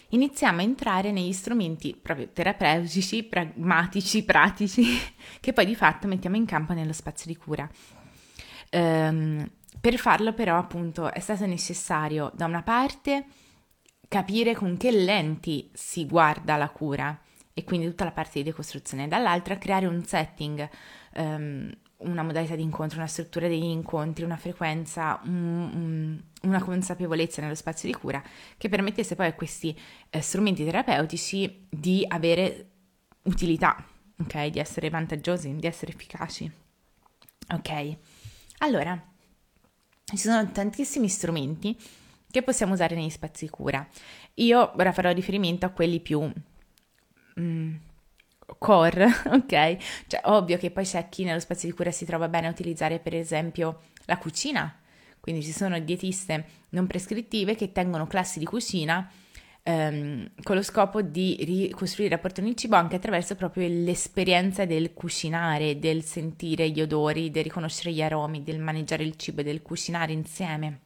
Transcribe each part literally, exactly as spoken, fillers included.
iniziamo a entrare negli strumenti proprio terapeutici, pragmatici, pratici, che poi di fatto mettiamo in campo nello spazio di cura. Ehm, per farlo però appunto è stato necessario da una parte capire con che lenti si guarda la cura e quindi tutta la parte di decostruzione, dall'altra creare un setting, ehm, una modalità di incontro, una struttura degli incontri, una frequenza, un, un, una consapevolezza nello spazio di cura che permettesse poi a questi eh, strumenti terapeutici di avere utilità, ok? Di essere vantaggiosi, di essere efficaci. Ok, allora, ci sono tantissimi strumenti che possiamo usare negli spazi di cura. Io ora farò riferimento a quelli più mm, core, ok? Cioè, ovvio che poi c'è chi nello spazio di cura si trova bene a utilizzare per esempio la cucina, quindi ci sono dietiste non prescrittive che tengono classi di cucina ehm, con lo scopo di ricostruire il rapporto con il cibo anche attraverso proprio l'esperienza del cucinare, del sentire gli odori, del riconoscere gli aromi, del maneggiare il cibo e del cucinare insieme.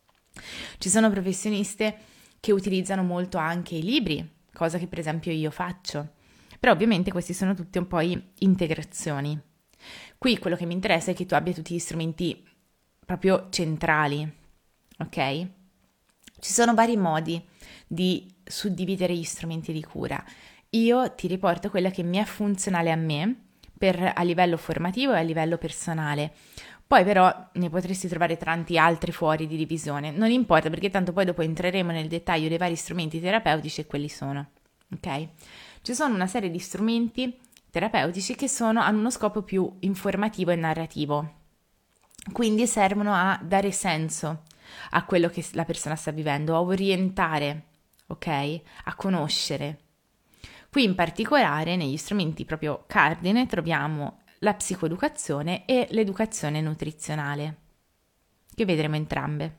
Ci sono professioniste che utilizzano molto anche i libri, cosa che per esempio io faccio. Però ovviamente questi sono tutti un po' integrazioni. Qui quello che mi interessa è che tu abbia tutti gli strumenti proprio centrali, ok? Ci sono vari modi di suddividere gli strumenti di cura. Io ti riporto quella che mi è funzionale a me per, a livello formativo e a livello personale. Poi però ne potresti trovare tanti altri fuori di divisione. Non importa perché tanto poi dopo entreremo nel dettaglio dei vari strumenti terapeutici e quelli sono, ok? Ci sono una serie di strumenti terapeutici che sono, hanno uno scopo più informativo e narrativo, quindi servono a dare senso a quello che la persona sta vivendo, a orientare, ok? A conoscere. Qui in particolare negli strumenti proprio cardine troviamo la psicoeducazione e l'educazione nutrizionale, che vedremo entrambe.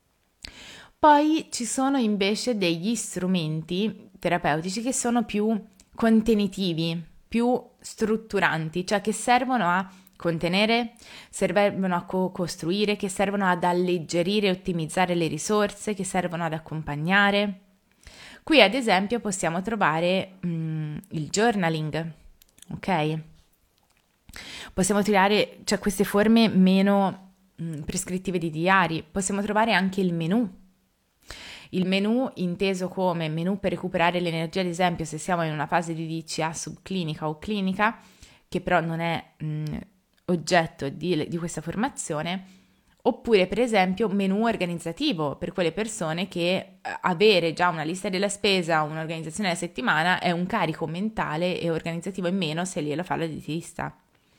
Poi ci sono invece degli strumenti terapeutici che sono più contenitivi, più strutturanti, cioè che servono a contenere, servono a co-costruire, che servono ad alleggerire e ottimizzare le risorse, che servono ad accompagnare. Qui ad esempio possiamo trovare mm, il journaling, ok? Possiamo trovare, cioè, queste forme meno mm, prescrittive di diari, possiamo trovare anche il menù. Il menù inteso come menù per recuperare l'energia, ad esempio se siamo in una fase di D C A subclinica o clinica, che però non è mh, oggetto di, di questa formazione, oppure per esempio menù organizzativo per quelle persone che eh, avere già una lista della spesa, un'organizzazione alla settimana è un carico mentale e organizzativo in meno se glielo fa la dietista.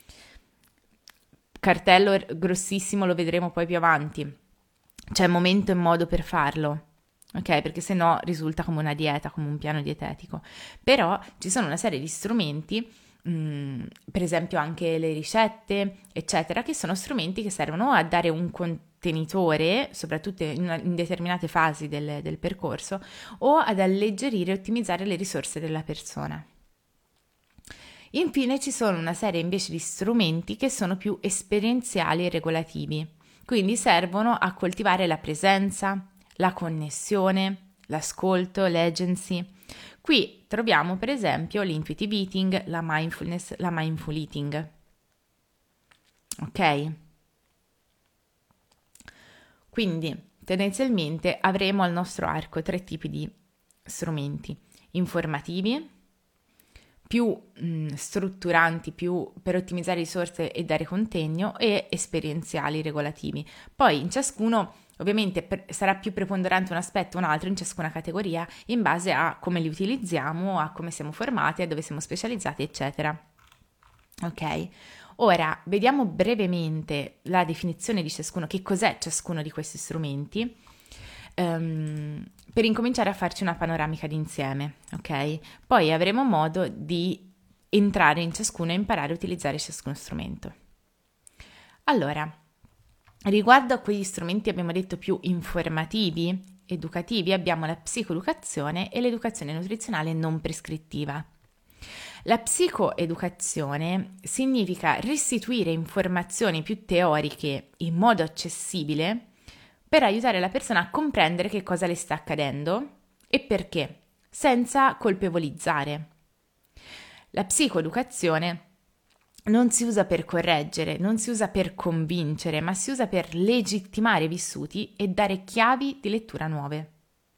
Cartello grossissimo, lo vedremo poi più avanti. C'è momento e modo per farlo, ok? Perché se no risulta come una dieta, come un piano dietetico. Però ci sono una serie di strumenti, mh, per esempio anche le ricette, eccetera, che sono strumenti che servono a dare un contenitore, soprattutto in, una, in determinate fasi del, del percorso, o ad alleggerire e ottimizzare le risorse della persona. Infine ci sono una serie invece di strumenti che sono più esperienziali e regolativi, quindi servono a coltivare la presenza, la connessione, l'ascolto, l'agency. Qui troviamo per esempio l'intuitive eating, la mindfulness, la mindful eating. Ok? Quindi tendenzialmente avremo al nostro arco tre tipi di strumenti: informativi, più mh, strutturanti, più per ottimizzare risorse e dare contegno, e esperienziali regolativi. Poi in ciascuno ovviamente per, sarà più preponderante un aspetto o un altro in ciascuna categoria in base a come li utilizziamo, a come siamo formati, a dove siamo specializzati, eccetera. Ok? Ora vediamo brevemente la definizione di ciascuno, che cos'è ciascuno di questi strumenti, um, per incominciare a farci una panoramica d'insieme, ok? Poi avremo modo di entrare in ciascuno e imparare a utilizzare ciascuno strumento. Allora, riguardo a quegli strumenti abbiamo detto più informativi, educativi, abbiamo la psicoeducazione e l'educazione nutrizionale non prescrittiva. La psicoeducazione significa restituire informazioni più teoriche in modo accessibile per aiutare la persona a comprendere che cosa le sta accadendo e perché senza colpevolizzare. La psicoeducazione non si usa per correggere, non si usa per convincere, ma si usa per legittimare i vissuti e dare chiavi di lettura nuove.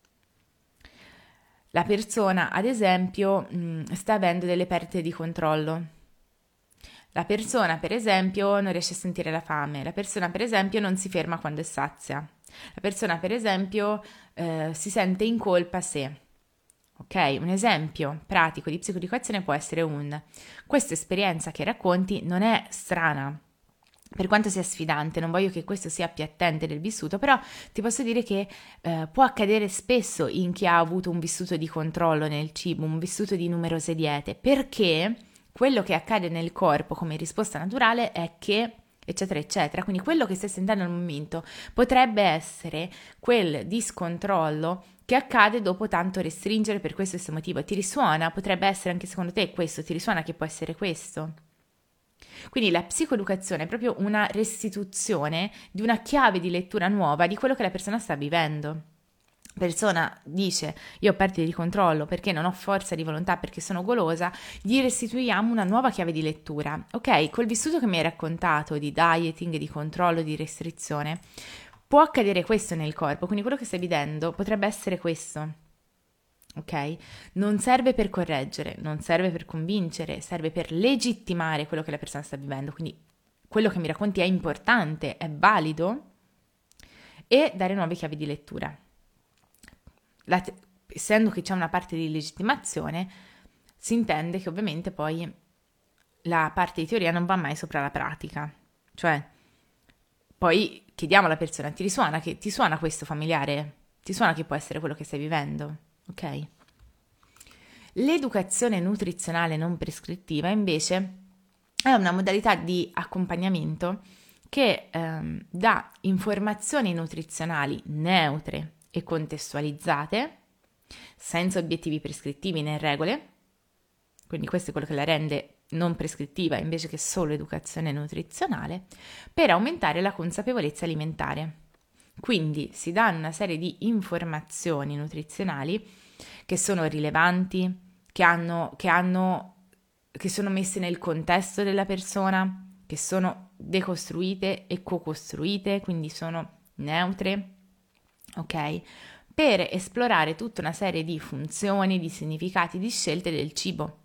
La persona, ad esempio, sta avendo delle perdite di controllo. La persona, per esempio, non riesce a sentire la fame. La persona, per esempio, non si ferma quando è sazia. La persona, per esempio, eh, si sente in colpa se... Ok, un esempio pratico di psicoeducazione può essere un: questa esperienza che racconti non è strana, per quanto sia sfidante, non voglio che questo sia appiattente del vissuto, però ti posso dire che eh, può accadere spesso in chi ha avuto un vissuto di controllo nel cibo, un vissuto di numerose diete, perché quello che accade nel corpo come risposta naturale è che eccetera eccetera, quindi quello che stai sentendo al momento potrebbe essere quel discontrollo che accade dopo tanto restringere per questo stesso motivo. Ti risuona? Potrebbe essere anche secondo te questo? Ti risuona che può essere questo? Quindi la psicoeducazione è proprio una restituzione di una chiave di lettura nuova di quello che la persona sta vivendo. La persona dice: io ho perdita di controllo perché non ho forza di volontà, perché sono golosa, gli restituiamo una nuova chiave di lettura. Ok, col vissuto che mi hai raccontato di dieting, di controllo, di restrizione, può accadere questo nel corpo, quindi quello che stai vivendo potrebbe essere questo. Ok? Non serve per correggere, non serve per convincere, serve per legittimare quello che la persona sta vivendo. Quindi quello che mi racconti è importante, è valido, e dare nuove chiavi di lettura. La te- essendo che c'è una parte di legittimazione, si intende che ovviamente poi la parte di teoria non va mai sopra la pratica. Cioè, poi chiediamo alla persona: ti risuona che ti suona questo familiare? Ti suona che può essere quello che stai vivendo? Ok? L'educazione nutrizionale non prescrittiva invece è una modalità di accompagnamento che ehm, dà informazioni nutrizionali neutre e contestualizzate, senza obiettivi prescrittivi né regole, quindi questo è quello che la rende non prescrittiva invece che solo educazione nutrizionale, per aumentare la consapevolezza alimentare. Quindi si danno una serie di informazioni nutrizionali che sono rilevanti, che hanno, che hanno, che sono messe nel contesto della persona, che sono decostruite e co-costruite, quindi sono neutre, ok? Per esplorare tutta una serie di funzioni, di significati, di scelte del cibo,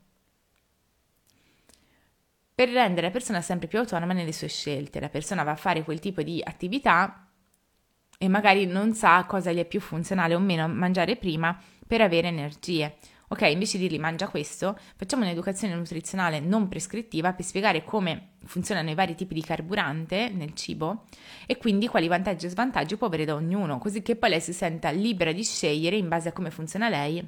per rendere la persona sempre più autonoma nelle sue scelte. La persona va a fare quel tipo di attività e magari non sa cosa gli è più funzionale o meno mangiare prima per avere energie. Ok, invece di dirgli mangia questo, facciamo un'educazione nutrizionale non prescrittiva per spiegare come funzionano i vari tipi di carburante nel cibo e quindi quali vantaggi e svantaggi può avere da ognuno, così che poi lei si senta libera di scegliere in base a come funziona lei.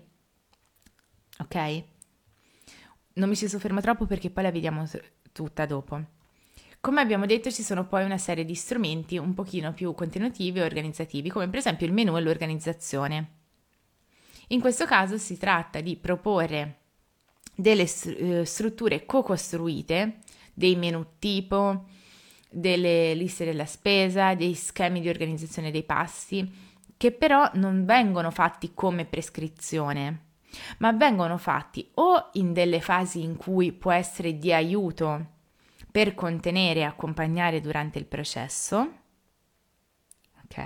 Ok? Non mi ci soffermo troppo perché poi la vediamo tutta dopo. Come abbiamo detto, ci sono poi una serie di strumenti un pochino più contenutivi e organizzativi, come per esempio il menù e l'organizzazione. In questo caso si tratta di proporre delle strutture co-costruite, dei menù tipo, delle liste della spesa, dei schemi di organizzazione dei pasti, che però non vengono fatti come prescrizione, ma vengono fatti o in delle fasi in cui può essere di aiuto per contenere e accompagnare durante il processo, ok?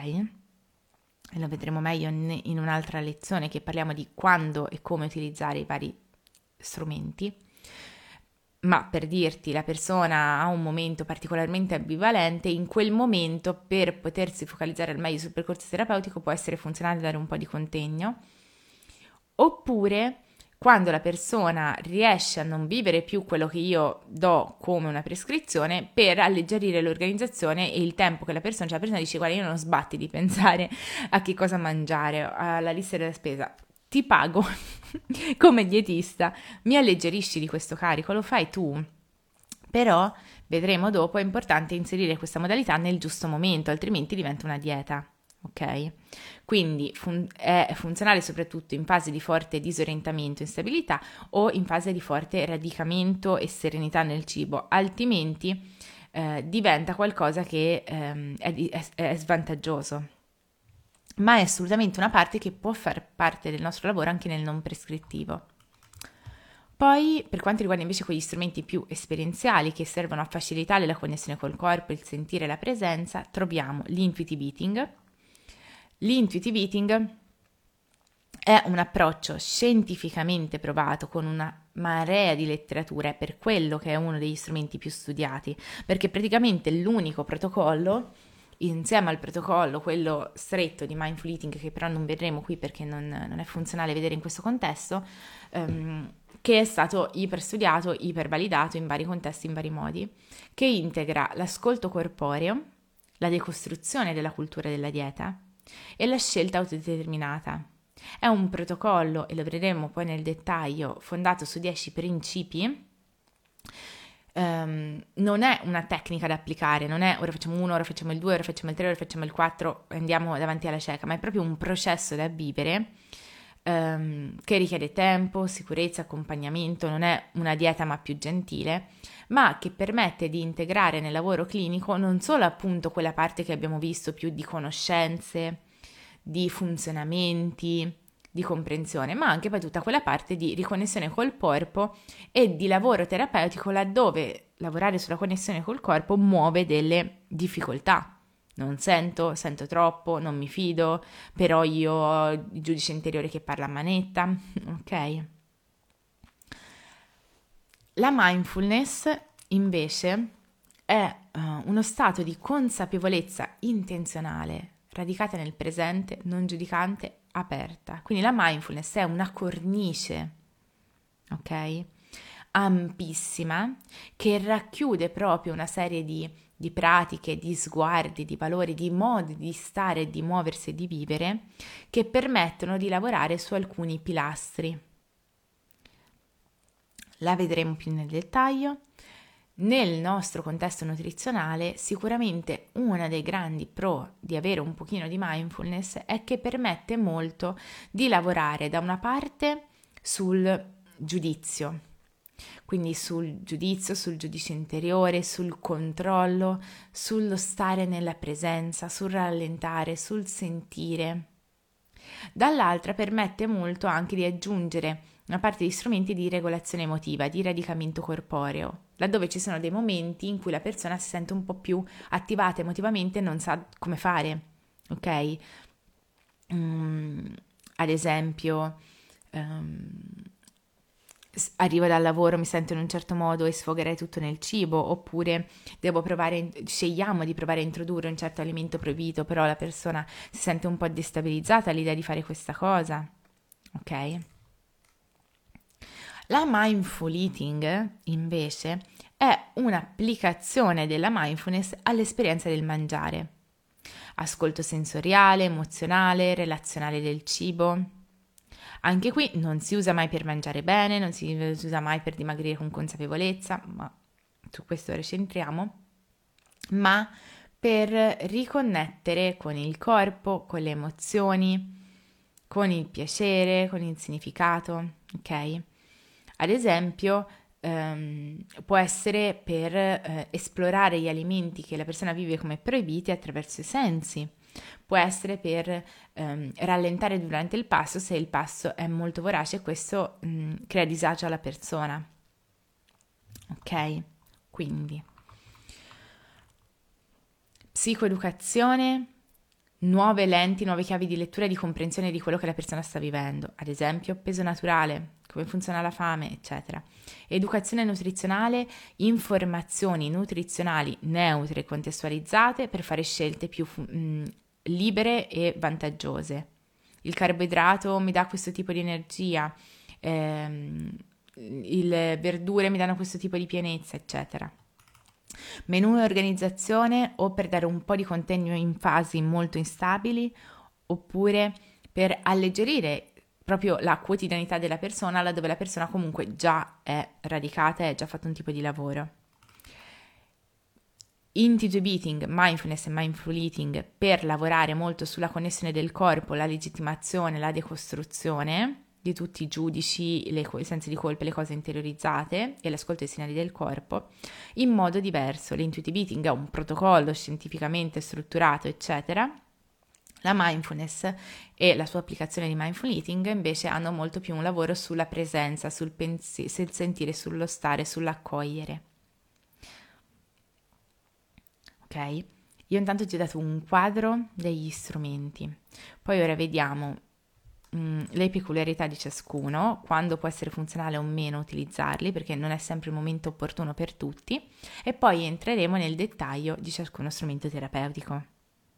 E lo vedremo meglio in un'altra lezione che parliamo di quando e come utilizzare i vari strumenti, ma per dirti, la persona ha un momento particolarmente ambivalente, in quel momento per potersi focalizzare al meglio sul percorso terapeutico può essere funzionale dare un po' di contegno, oppure quando la persona riesce a non vivere più quello che io do come una prescrizione, per alleggerire l'organizzazione e il tempo che la persona, cioè la persona dice: guarda, io non sbatti di pensare a che cosa mangiare, alla lista della spesa, ti pago come dietista, mi alleggerisci di questo carico, lo fai tu. Però vedremo dopo, è importante inserire questa modalità nel giusto momento, altrimenti diventa una dieta. Ok? Quindi fun- è funzionale soprattutto in fase di forte disorientamento e instabilità o in fase di forte radicamento e serenità nel cibo, altrimenti eh, diventa qualcosa che ehm, è, è, è svantaggioso. ma è assolutamente una parte che può far parte del nostro lavoro anche nel non prescrittivo. Poi, per quanto riguarda invece quegli strumenti più esperienziali che servono a facilitare la connessione col corpo, il sentire la presenza, troviamo l'intuitive eating. L'intuitive eating è un approccio scientificamente provato con una marea di letteratura, è per quello che è uno degli strumenti più studiati, perché praticamente l'unico protocollo, insieme al protocollo, quello stretto di mindful eating, che però non vedremo qui perché non, non è funzionale vedere in questo contesto, um, che è stato iperstudiato, ipervalidato in vari contesti, in vari modi, che integra l'ascolto corporeo, la decostruzione della cultura della dieta e la scelta autodeterminata. È un protocollo, e lo vedremo poi nel dettaglio, fondato su dieci principi. Um, non è una tecnica da applicare, non è ora facciamo uno, ora facciamo il due, ora facciamo il tre, ora facciamo il quattro, andiamo davanti alla cieca, ma è proprio un processo da vivere um, che richiede tempo, sicurezza, accompagnamento, non è una dieta ma più gentile, ma che permette di integrare nel lavoro clinico non solo appunto quella parte che abbiamo visto più di conoscenze, di funzionamenti, di comprensione, ma anche poi tutta quella parte di riconnessione col corpo e di lavoro terapeutico laddove lavorare sulla connessione col corpo muove delle difficoltà. Non sento, sento troppo, non mi fido, però io ho il giudice interiore che parla a manetta, ok? La mindfulness invece è uh, uno stato di consapevolezza intenzionale, radicata nel presente, non giudicante, aperta. Quindi la mindfulness è una cornice, ok? Ampissima, che racchiude proprio una serie di, di pratiche, di sguardi, di valori, di modi di stare, di muoversi e di vivere, che permettono di lavorare su alcuni pilastri. La vedremo più nel dettaglio. Nel nostro contesto nutrizionale, sicuramente uno dei grandi pro di avere un pochino di mindfulness è che permette molto di lavorare da una parte sul giudizio, quindi sul giudizio, sul giudice interiore, sul controllo, sullo stare nella presenza, sul rallentare, sul sentire. Dall'altra permette molto anche di aggiungere una parte di strumenti di regolazione emotiva, di radicamento corporeo, laddove ci sono dei momenti in cui la persona si sente un po' più attivata emotivamente e non sa come fare, ok? Um, ad esempio, um, arrivo dal lavoro, mi sento in un certo modo e sfogherei tutto nel cibo, oppure devo provare, scegliamo di provare a introdurre un certo alimento proibito, però la persona si sente un po' destabilizzata all'idea di fare questa cosa, ok? La mindful eating, invece, è un'applicazione della mindfulness all'esperienza del mangiare. Ascolto sensoriale, emozionale, relazionale del cibo. Anche qui non si usa mai per mangiare bene, non si usa mai per dimagrire con consapevolezza, ma su questo ora ci entriamo, ma per riconnettere con il corpo, con le emozioni, con il piacere, con il significato, ok? Ad esempio, ehm, può essere per eh, esplorare gli alimenti che la persona vive come proibiti attraverso i sensi. Può essere per ehm, rallentare durante il pasto se il pasto è molto vorace e questo mh, crea disagio alla persona. Ok? Quindi, psicoeducazione, nuove lenti, nuove chiavi di lettura e di comprensione di quello che la persona sta vivendo. Ad esempio, peso naturale, come funziona la fame, eccetera. Educazione nutrizionale, informazioni nutrizionali neutre e contestualizzate per fare scelte più mh, libere e vantaggiose. Il carboidrato mi dà questo tipo di energia, ehm, le verdure mi danno questo tipo di pienezza, eccetera. Menù e organizzazione o per dare un po' di contegno in fasi molto instabili oppure per alleggerire proprio la quotidianità della persona, laddove la persona comunque già è radicata e ha già fatto un tipo di lavoro. Intuitive eating, mindfulness e mindful eating per lavorare molto sulla connessione del corpo, la legittimazione, la decostruzione di tutti i giudici, le, i sensi di colpa, le cose interiorizzate e l'ascolto dei segnali del corpo in modo diverso. L'intuitive eating è un protocollo scientificamente strutturato, eccetera, La mindfulness e la sua applicazione di mindful eating invece hanno molto più un lavoro sulla presenza, sul, pensi- sul sentire, sullo stare, sull'accogliere. Ok? Io intanto ti ho dato un quadro degli strumenti, poi ora vediamo mh, le peculiarità di ciascuno, quando può essere funzionale o meno utilizzarli, perché non è sempre il momento opportuno per tutti, e poi entreremo nel dettaglio di ciascuno strumento terapeutico.